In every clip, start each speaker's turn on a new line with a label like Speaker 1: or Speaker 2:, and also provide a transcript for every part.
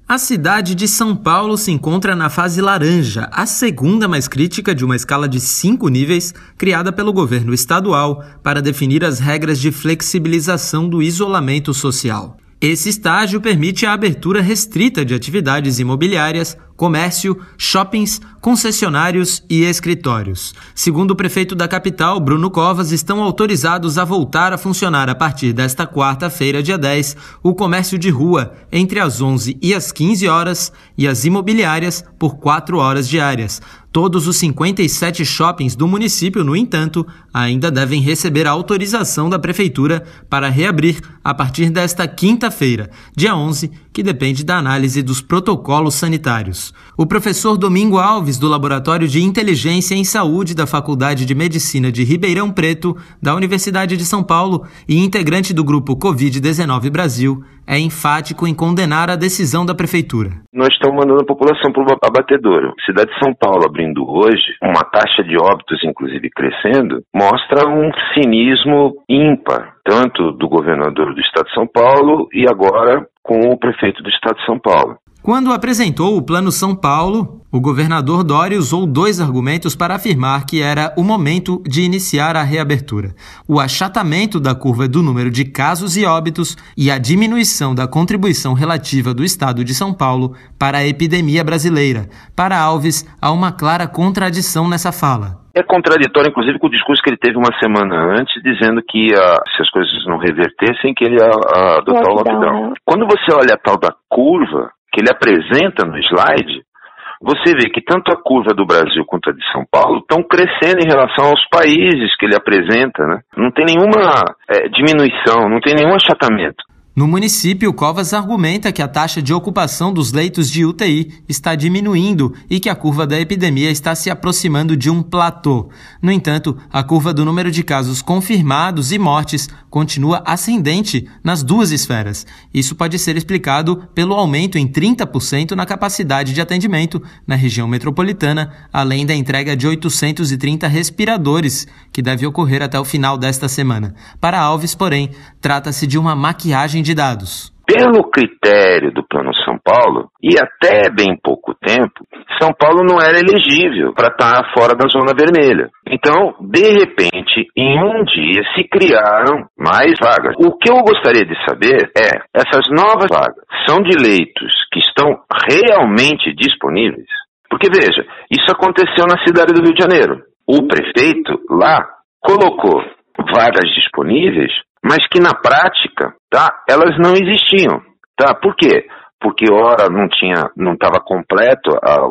Speaker 1: A cidade de São Paulo se encontra na fase laranja, a segunda mais crítica de uma escala de 5 níveis criada pelo governo estadual para definir as regras de flexibilização do isolamento social. Esse estágio permite a abertura restrita de atividades imobiliárias, comércio, shoppings, concessionários e escritórios. Segundo o prefeito da capital, Bruno Covas, estão autorizados a voltar a funcionar a partir desta quarta-feira, dia 10, o comércio de rua entre as 11 e as 15 horas e as imobiliárias por 4 horas diárias. Todos os 57 shoppings do município, no entanto, ainda devem receber a autorização da prefeitura para reabrir a partir desta quinta-feira, dia 11, que depende da análise dos protocolos sanitários. O professor Domingo Alves, do Laboratório de Inteligência em Saúde da Faculdade de Medicina de Ribeirão Preto, da Universidade de São Paulo e integrante do grupo Covid-19 Brasil, é enfático em condenar a decisão da prefeitura.
Speaker 2: Nós estamos mandando a população para o abatedouro. A cidade de São Paulo abrindo hoje, uma taxa de óbitos inclusive crescendo, mostra um cinismo ímpar, tanto do governador do estado de São Paulo e agora com o prefeito do estado de São Paulo.
Speaker 1: Quando apresentou o Plano São Paulo, o governador Dória usou 2 argumentos para afirmar que era o momento de iniciar a reabertura: o achatamento da curva do número de casos e óbitos e a diminuição da contribuição relativa do estado de São Paulo para a epidemia brasileira. Para Alves, há uma clara contradição nessa fala.
Speaker 2: É contraditório, inclusive, com o discurso que ele teve uma semana antes, dizendo que se as coisas não revertessem, que ele ia adotar o lockdown. Quando você olha a tal da curva que ele apresenta no slide, você vê que tanto a curva do Brasil quanto a de São Paulo estão crescendo em relação aos países que ele apresenta, né? Não tem nenhuma diminuição, não tem nenhum achatamento.
Speaker 1: No município, Covas argumenta que a taxa de ocupação dos leitos de UTI está diminuindo e que a curva da epidemia está se aproximando de um platô. No entanto, a curva do número de casos confirmados e mortes continua ascendente nas 2 esferas. Isso pode ser explicado pelo aumento em 30% na capacidade de atendimento na região metropolitana, além da entrega de 830 respiradores, que deve ocorrer até o final desta semana. Para Alves, porém, trata-se de uma maquiagem de dados.
Speaker 2: Pelo critério do Plano São Paulo, e até bem pouco tempo, São Paulo não era elegível para estar fora da zona vermelha. Então, de repente, em um dia se criaram mais vagas. O que eu gostaria de saber é, essas novas vagas são de leitos que estão realmente disponíveis? Porque, veja, isso aconteceu na cidade do Rio de Janeiro. O prefeito lá colocou vagas disponíveis, mas que na prática, elas não existiam, Por quê? Porque ora não estava completo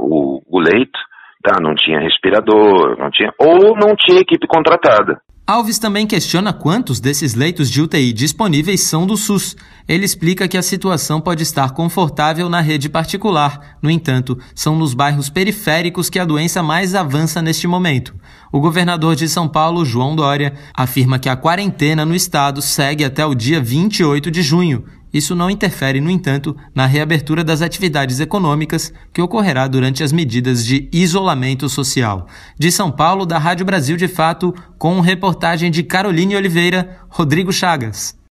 Speaker 2: o leito, não tinha respirador, ou não tinha equipe contratada.
Speaker 1: Alves também questiona quantos desses leitos de UTI disponíveis são do SUS. Ele explica que a situação pode estar confortável na rede particular. No entanto, são nos bairros periféricos que a doença mais avança neste momento. O governador de São Paulo, João Dória, afirma que a quarentena no estado segue até o dia 28 de junho. Isso não interfere, no entanto, na reabertura das atividades econômicas que ocorrerá durante as medidas de isolamento social. De São Paulo, da Rádio Brasil de Fato, com reportagem de Caroline Oliveira, Rodrigo Chagas.